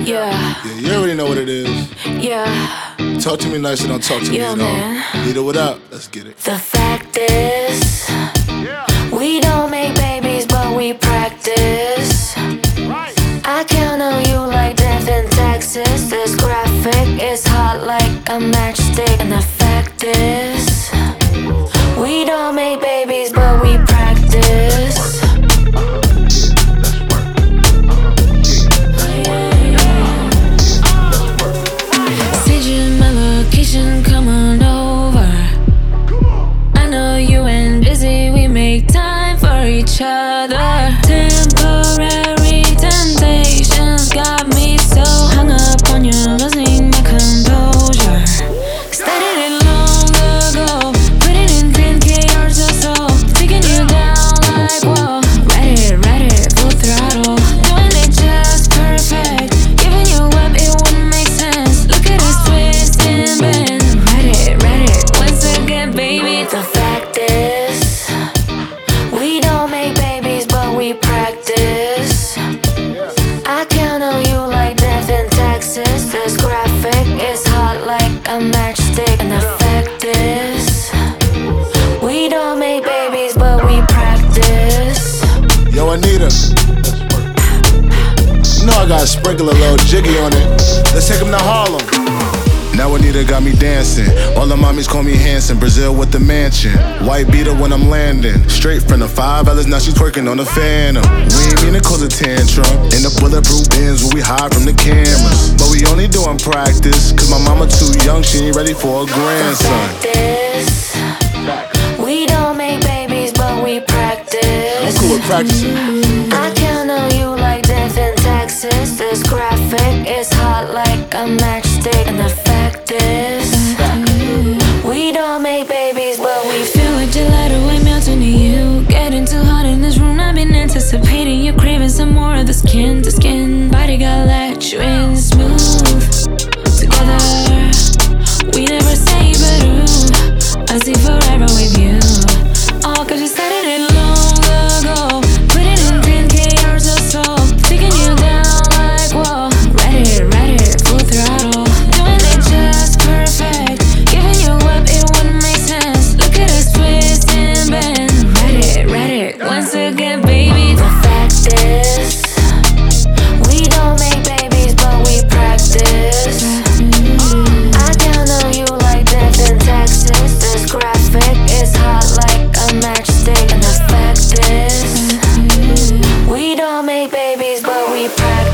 Yeah, Yeah, you already know what it is. yeah, Talk to me nice and don't talk to me yeah, at all. man. Need it without. Let's get it. The fact is, we don't make babies, but we practice. I count on you like death in Texas. This graphic is hot like a matchstick. And the fact is, we don't make babies, but we practice. Send you my location, come on over. I know you ain't busy, we make time for each other. Temporary temptations got me so hung up on you, losing my composure. Started it long ago, put it in 10K hours or so, taking you down like whoa. Ride it, full throttle, doing it just perfect. Giving you up, it wouldn't make sense. Look at us twist and bend. Ride it, once again, baby. The fact is, we don't make babies, but we practice. I count on you like death in Texas. This graphic is hot like a matchstick. And the fact is, we don't make babies, but we practice. Yo, Anita. You know I gotta sprinkle a little jiggy on it. Let's take him to Harlem. Now Anita got me dancing. All the mommies call me Hanson. Brazil with the mansion. White beater when I'm landing. Straight from the 5 L's, now she's twerking on the Phantom. We ain't mean to cause a tantrum. In the bulletproof bins where we hide from the cameras. But we only doing practice, cause my mama too young, she ain't ready for a grandson. The fact is, we don't make babies, but we practice. I'm cool with practicing. I count on you like death in Texas. This graphic is hot like a matchstick. And the fact is, we don't make babies, but we feel like gelato, I'm melting to you. Getting too hot in this room, I've been anticipating you craving some more of the skin to skin. Body got let you in smooth. Together, we never say but ooh, I see forever with you. All cause you started it long ago. Put it in 10K hours or so, taking you down like whoa. Ride it, full throttle, doing it just perfect. Giving you up, it wouldn't make sense. Look at us twist and bend. Ride it, once again, baby. The fact is, we don't make babies, but we practice. I count on you like death in Texas. This graphic is hot like a matchstick. And the fact is, we don't make babies, but we practice.